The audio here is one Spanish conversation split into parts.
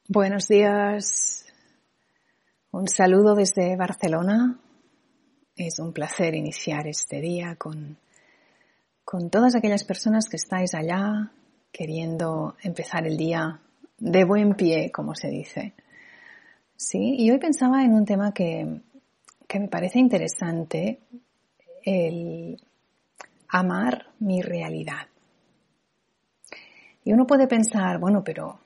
Buenos días, un saludo desde Barcelona. Es un placer iniciar este día con todas aquellas personas que estáis allá queriendo empezar el día de buen pie, como se dice. Sí, y hoy pensaba en un tema que me parece interesante, el amar mi realidad. Y uno puede pensar, bueno, pero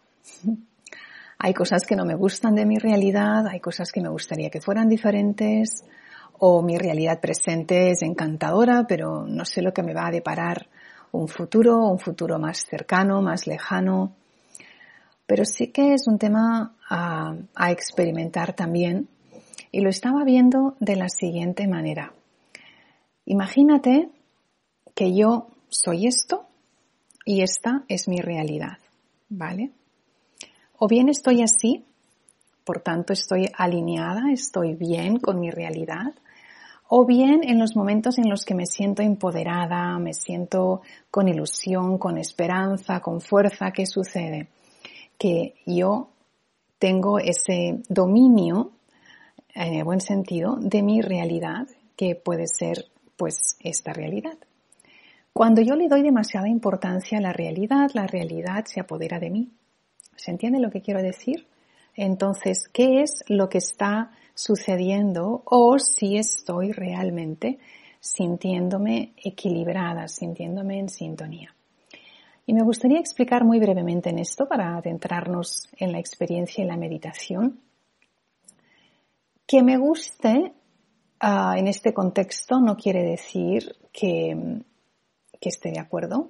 hay cosas que no me gustan de mi realidad, hay cosas que me gustaría que fueran diferentes, o mi realidad presente es encantadora, pero no sé lo que me va a deparar un futuro más cercano, más lejano. Pero sí que es un tema a experimentar también, y lo estaba viendo de la siguiente manera. Imagínate que yo soy esto y esta es mi realidad, ¿vale? O bien estoy así, por tanto estoy alineada, estoy bien con mi realidad, o bien en los momentos en los que me siento empoderada, me siento con ilusión, con esperanza, con fuerza, ¿qué sucede? Que yo tengo ese dominio, en el buen sentido, de mi realidad, que puede ser pues esta realidad. Cuando yo le doy demasiada importancia a la realidad se apodera de mí. ¿Se entiende lo que quiero decir? Entonces, ¿qué es lo que está sucediendo o si estoy realmente sintiéndome equilibrada, sintiéndome en sintonía? Y me gustaría explicar muy brevemente en esto para adentrarnos en la experiencia y la meditación. Que me guste en este contexto no quiere decir que esté de acuerdo.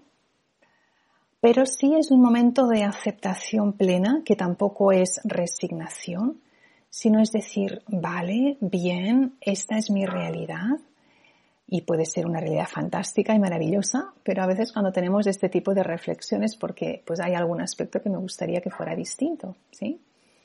Pero sí es un momento de aceptación plena, que tampoco es resignación, sino es decir, vale, bien, esta es mi realidad y puede ser una realidad fantástica y maravillosa, pero a veces cuando tenemos este tipo de reflexiones porque pues hay algún aspecto que me gustaría que fuera distinto, ¿sí?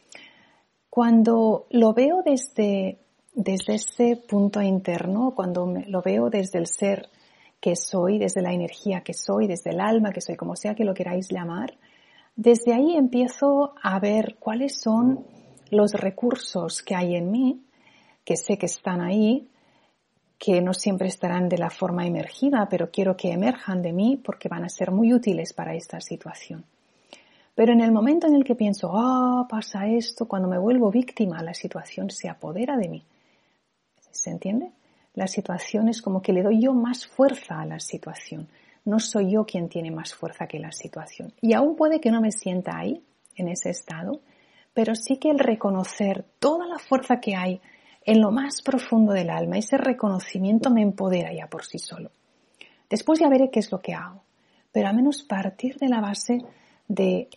Cuando lo veo desde ese punto interno, cuando lo veo desde el ser que soy, desde la energía que soy, desde el alma que soy, como sea que lo queráis llamar, desde ahí empiezo a ver cuáles son los recursos que hay en mí, que sé que están ahí, que no siempre estarán de la forma emergida, pero quiero que emerjan de mí porque van a ser muy útiles para esta situación. Pero en el momento en el que pienso, pasa esto, cuando me vuelvo víctima, la situación se apodera de mí. ¿Se entiende? La situación es como que le doy yo más fuerza a la situación. No soy yo quien tiene más fuerza que la situación. Y aún puede que no me sienta ahí, en ese estado, pero sí que el reconocer toda la fuerza que hay en lo más profundo del alma, ese reconocimiento me empodera ya por sí solo. Después ya veré qué es lo que hago, pero al menos partir de la base de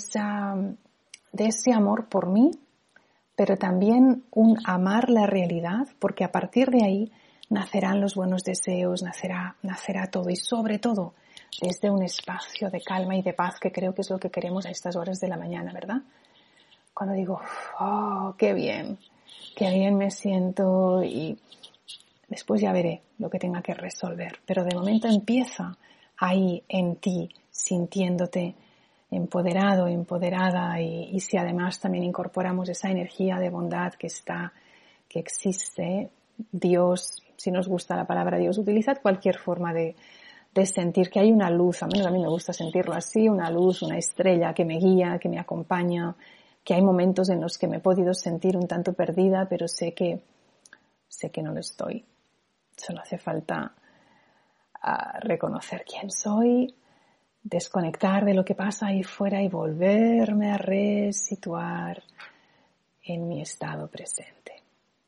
ese amor por mí, pero también un amar la realidad, porque a partir de ahí nacerán los buenos deseos, nacerá todo y sobre todo desde un espacio de calma y de paz, que creo que es lo que queremos a estas horas de la mañana, ¿verdad? Cuando digo, qué bien me siento y después ya veré lo que tenga que resolver, pero de momento empieza ahí en ti, sintiéndote empoderado, empoderada y si además también incorporamos esa energía de bondad que existe, Dios, si nos gusta la palabra Dios, utilizad cualquier forma de sentir que hay una luz, al menos a mí me gusta sentirlo así, una luz, una estrella que me guía, que me acompaña, que hay momentos en los que me he podido sentir un tanto perdida, pero sé que no lo estoy. Solo hace falta reconocer quién soy, desconectar de lo que pasa ahí fuera y volverme a resituar en mi estado presente.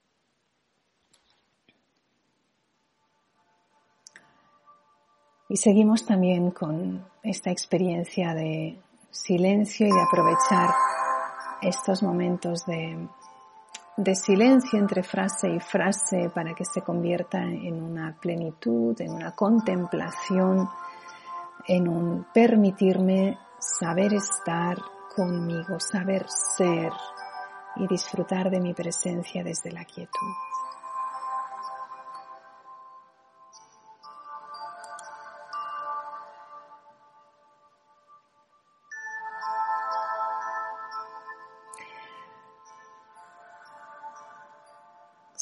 Y seguimos también con esta experiencia de silencio y de aprovechar estos momentos de silencio entre frase y frase para que se convierta en una plenitud, en una contemplación, en un permitirme saber estar conmigo, saber ser y disfrutar de mi presencia desde la quietud.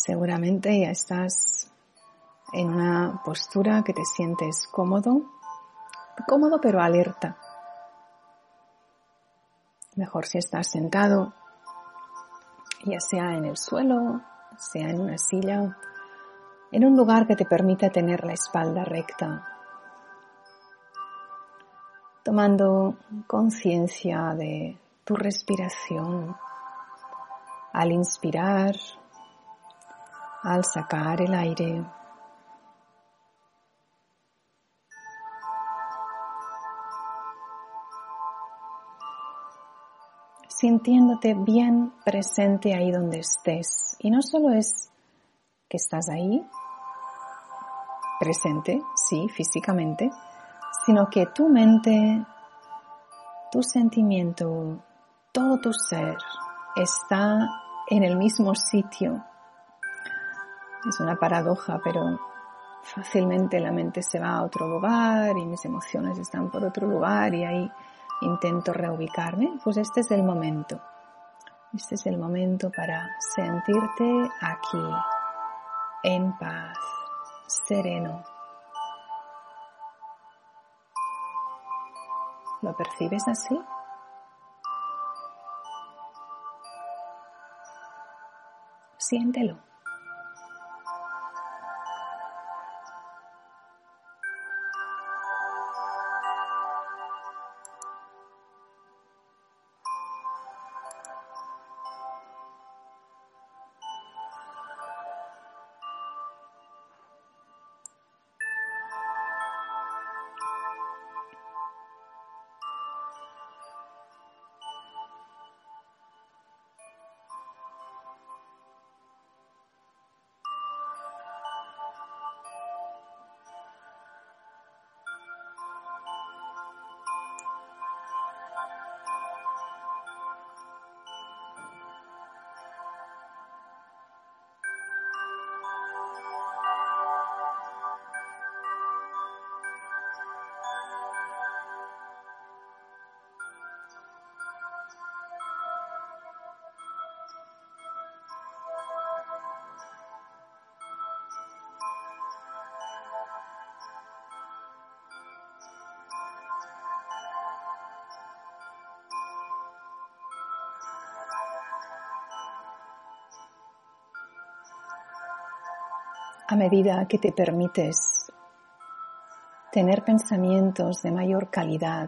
Seguramente ya estás en una postura que te sientes cómodo pero alerta. Mejor si estás sentado, ya sea en el suelo, sea en una silla, en un lugar que te permita tener la espalda recta, tomando conciencia de tu respiración al inspirar, al sacar el aire. Sintiéndote bien presente ahí donde estés. Y no solo es que estás ahí, presente, sí, físicamente, sino que tu mente, tu sentimiento, todo tu ser está en el mismo sitio. Es una paradoja, pero fácilmente la mente se va a otro lugar y mis emociones están por otro lugar y ahí intento reubicarme. Pues este es el momento. Este es el momento para sentirte aquí, en paz, sereno. ¿Lo percibes así? Siéntelo. A medida que te permites tener pensamientos de mayor calidad,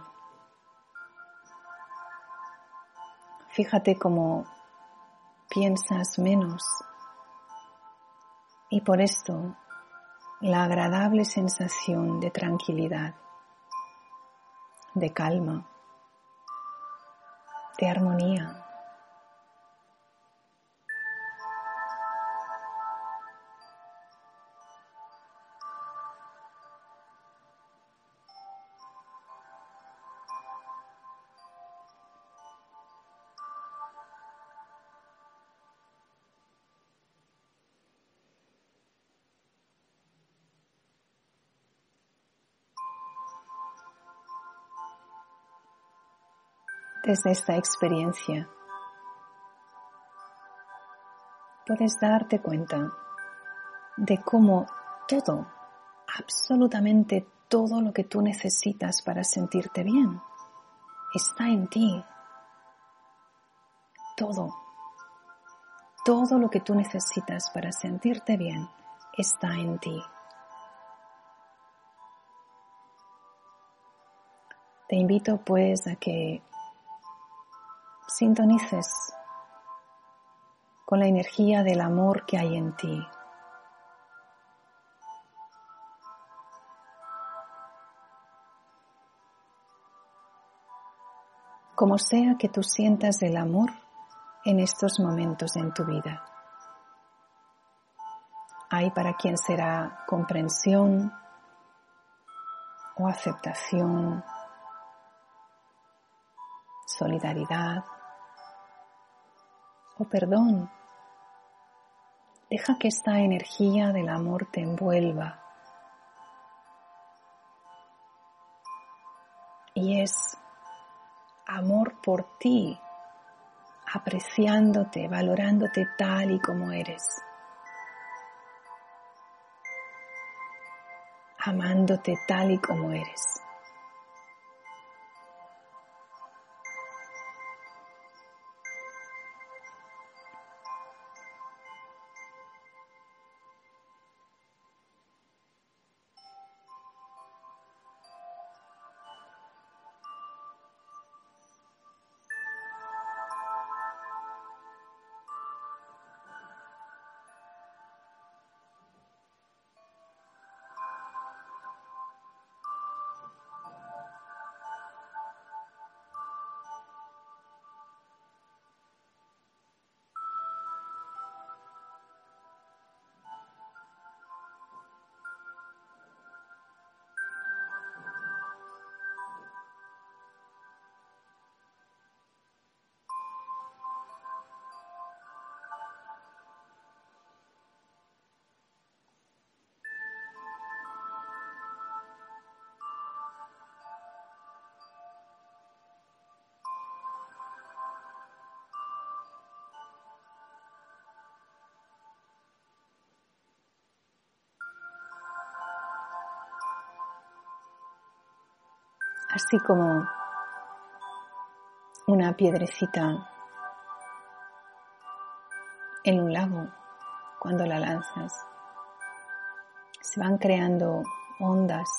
fíjate cómo piensas menos y por esto la agradable sensación de tranquilidad, de calma, de armonía. Desde esta experiencia puedes darte cuenta de cómo todo, absolutamente todo lo que tú necesitas para sentirte bien, está en ti. Todo lo que tú necesitas para sentirte bien está en ti. Te invito pues a que sintonices con la energía del amor que hay en ti. Como sea que tú sientas el amor en estos momentos en tu vida. Hay para quien será comprensión o aceptación, solidaridad o perdón. Deja que esta energía del amor te envuelva. Y es amor por ti, apreciándote, valorándote tal y como eres. amándote tal y como eres. Así como una piedrecita en un lago, cuando la lanzas, se van creando ondas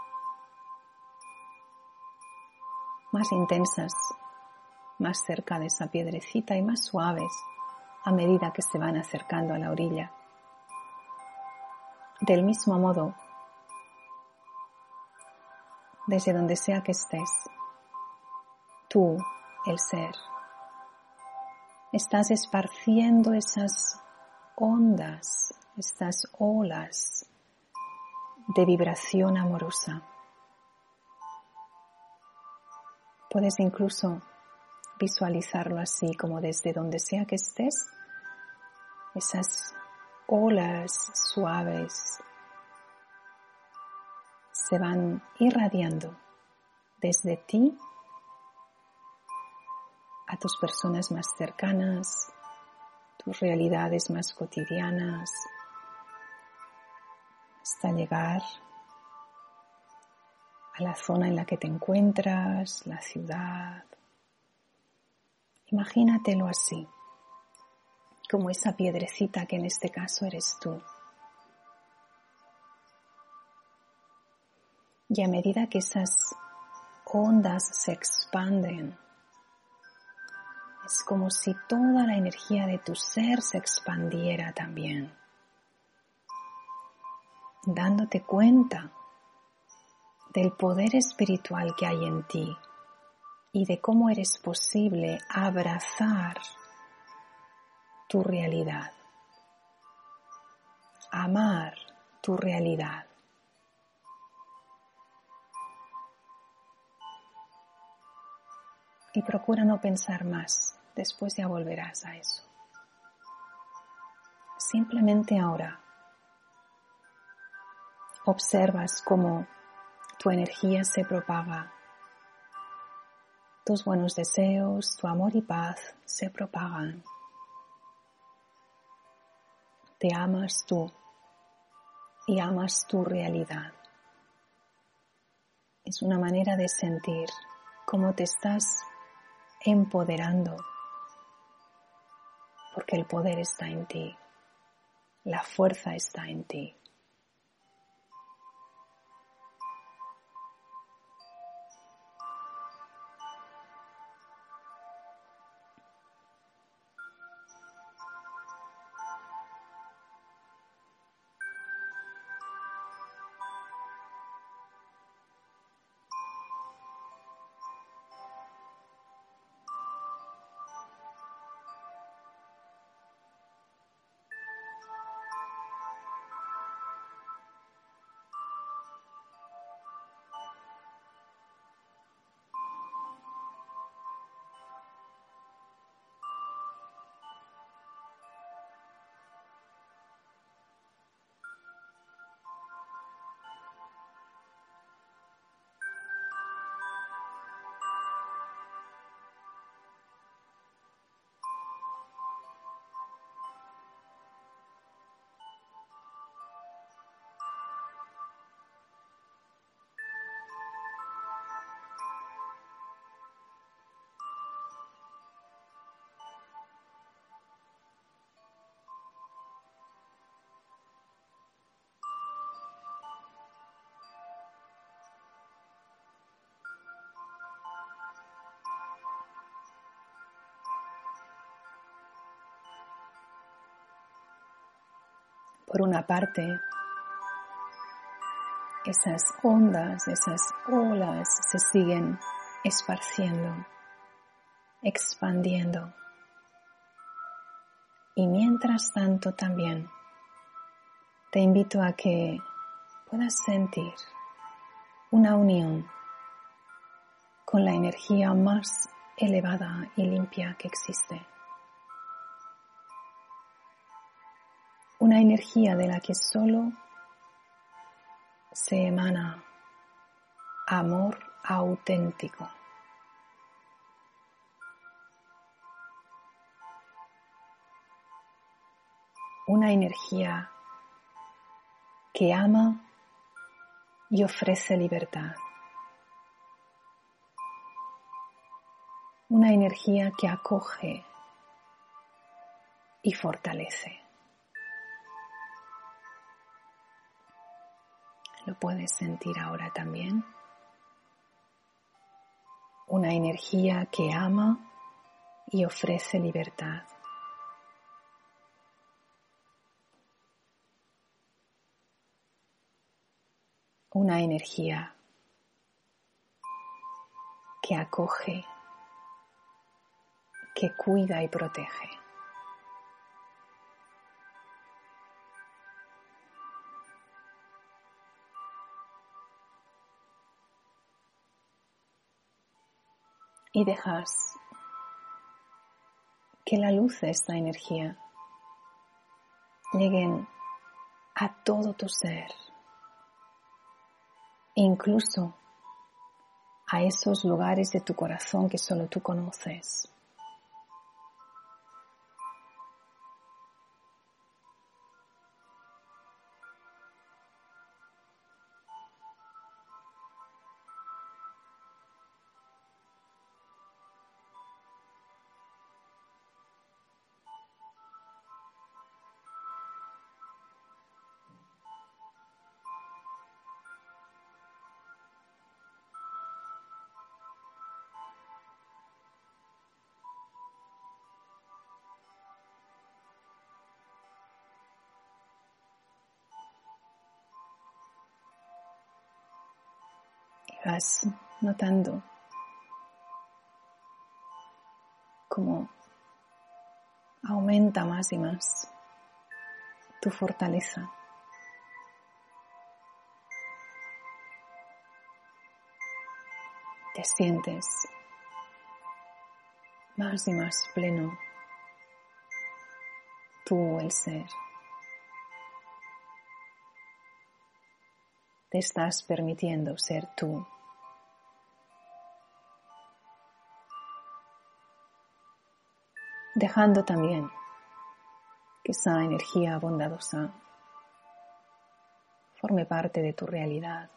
más intensas, más cerca de esa piedrecita y más suaves a medida que se van acercando a la orilla. Del mismo modo, desde donde sea que estés, tú, el ser, estás esparciendo esas ondas, estas olas de vibración amorosa. Puedes incluso visualizarlo así, como desde donde sea que estés, esas olas suaves se van irradiando desde ti a tus personas más cercanas, tus realidades más cotidianas, hasta llegar a la zona en la que te encuentras, la ciudad. Imagínatelo así, como esa piedrecita que en este caso eres tú. Y a medida que esas ondas se expanden, es como si toda la energía de tu ser se expandiera también, dándote cuenta del poder espiritual que hay en ti y de cómo eres posible abrazar tu realidad, amar tu realidad. Y procura no pensar más, después ya volverás a eso. Simplemente ahora observas cómo tu energía se propaga, tus buenos deseos, tu amor y paz se propagan. Te amas tú y amas tu realidad. Es una manera de sentir cómo te estás empoderando, porque el poder está en ti, la fuerza está en ti. Por una parte, esas ondas, esas olas se siguen esparciendo, expandiendo. Y mientras tanto también te invito a que puedas sentir una unión con la energía más elevada y limpia que existe. Una energía de la que solo se emana amor auténtico. Una energía que ama y ofrece libertad. Una energía que acoge y fortalece. ¿Lo puedes sentir ahora también? Una energía que ama y ofrece libertad. Una energía que acoge, que cuida y protege. Y dejas que la luz de esta energía llegue a todo tu ser, incluso a esos lugares de tu corazón que solo tú conoces. Y vas notando cómo aumenta más y más tu fortaleza. Te sientes más y más pleno, tú el ser. Te estás permitiendo ser tú. Dejando también que esa energía bondadosa forme parte de tu realidad.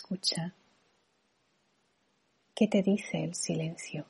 escucha. ¿Qué te dice el silencio?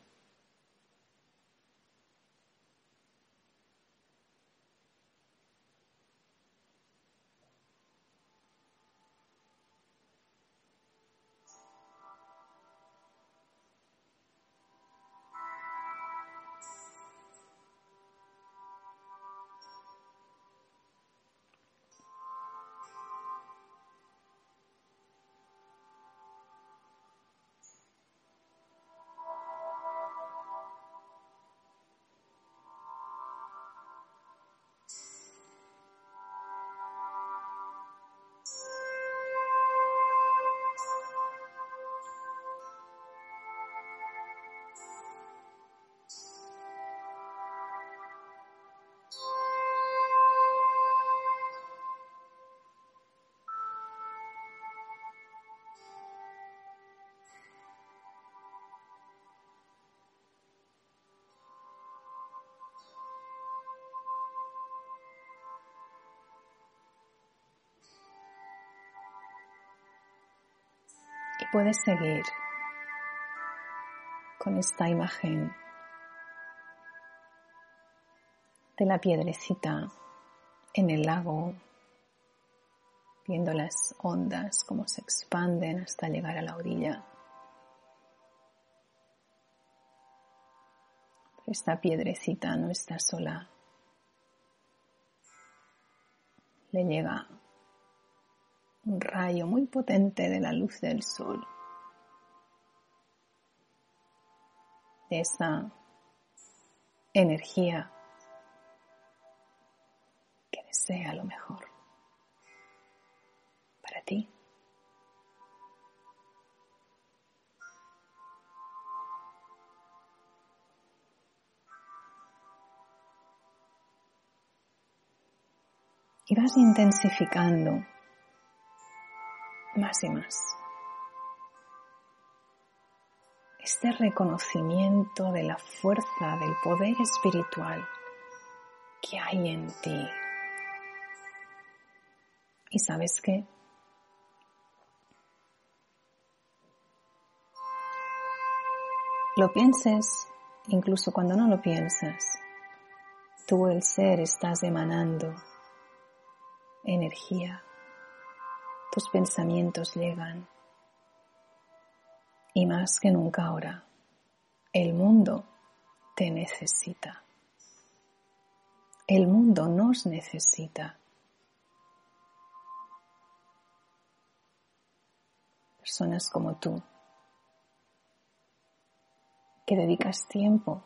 Y puedes seguir con esta imagen de la piedrecita en el lago, viendo las ondas cómo se expanden hasta llegar a la orilla. Esta piedrecita no está sola. Le llega un rayo muy potente de la luz del sol, de esa energía que desea lo mejor para ti. Y vas intensificando más y más este reconocimiento de la fuerza, del poder espiritual que hay en ti. ¿Y sabes qué? Lo pienses, incluso cuando no lo piensas, tú, el ser, estás emanando energía. Tus pensamientos llegan. Y más que nunca ahora, el mundo te necesita. El mundo nos necesita. Personas como tú, que dedicas tiempo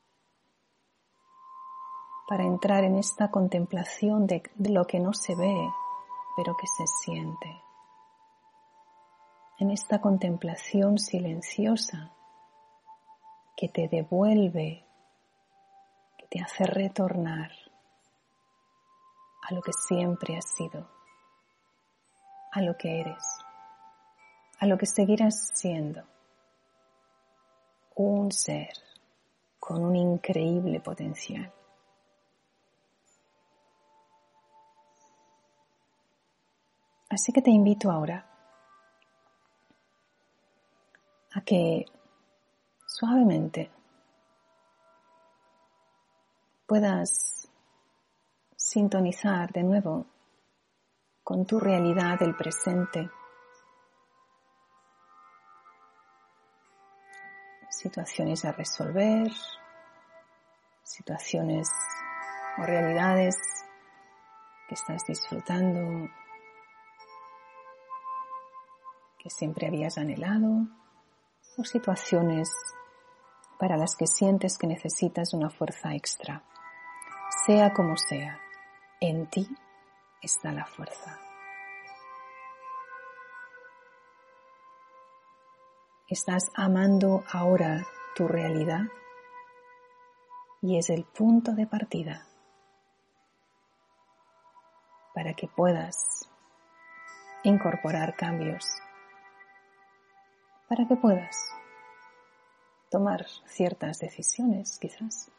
para entrar en esta contemplación de lo que no se ve, pero que se siente. En esta contemplación silenciosa que te devuelve, que te hace retornar a lo que siempre has sido, a lo que eres, a lo que seguirás siendo. Un ser con un increíble potencial. Así que te invito ahora a que suavemente puedas sintonizar de nuevo con tu realidad del presente. Situaciones a resolver, situaciones o realidades que estás disfrutando, que siempre habías anhelado, o situaciones para las que sientes que necesitas una fuerza extra. Sea como sea, en ti está la fuerza. Estás amando ahora tu realidad y es el punto de partida para que puedas incorporar cambios, para que puedas tomar ciertas decisiones quizás,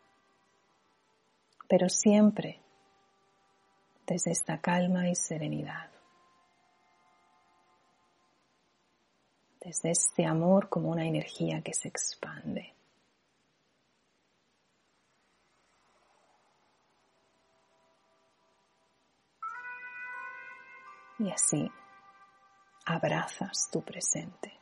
pero siempre desde esta calma y serenidad. desde este amor como una energía que se expande. Y así abrazas tu presente.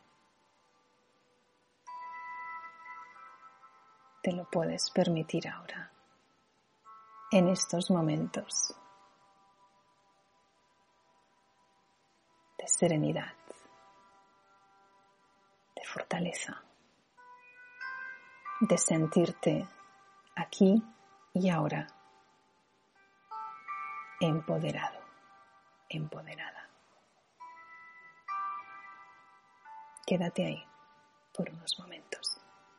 Te lo puedes permitir ahora, en estos momentos de serenidad, de fortaleza, de sentirte aquí y ahora empoderado, empoderada. Quédate ahí por unos momentos.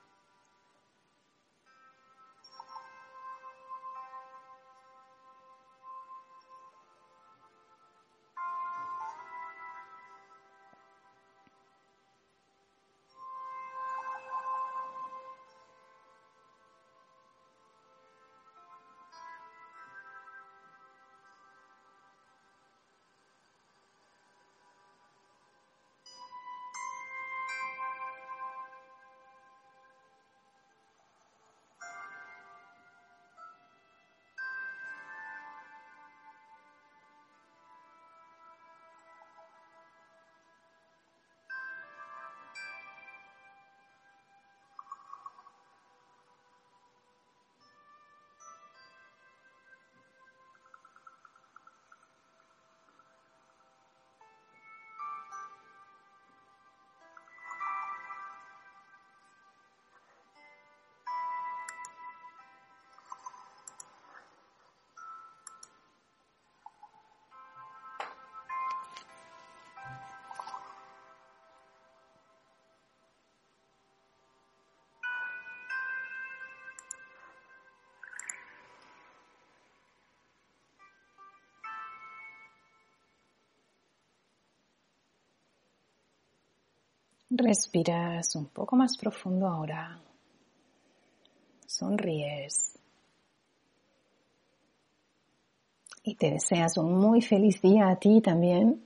Respiras un poco más profundo ahora. Sonríes. Y te deseas un muy feliz día a ti también.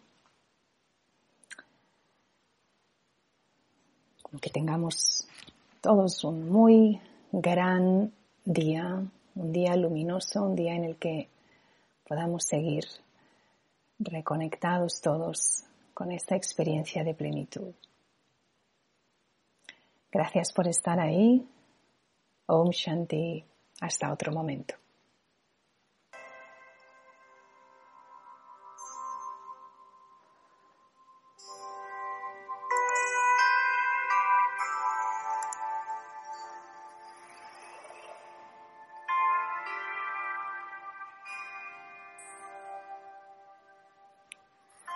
Que tengamos todos un muy gran día, un día luminoso, un día en el que podamos seguir reconectados todos con esta experiencia de plenitud. Gracias por estar ahí. Om Shanti. Hasta otro momento.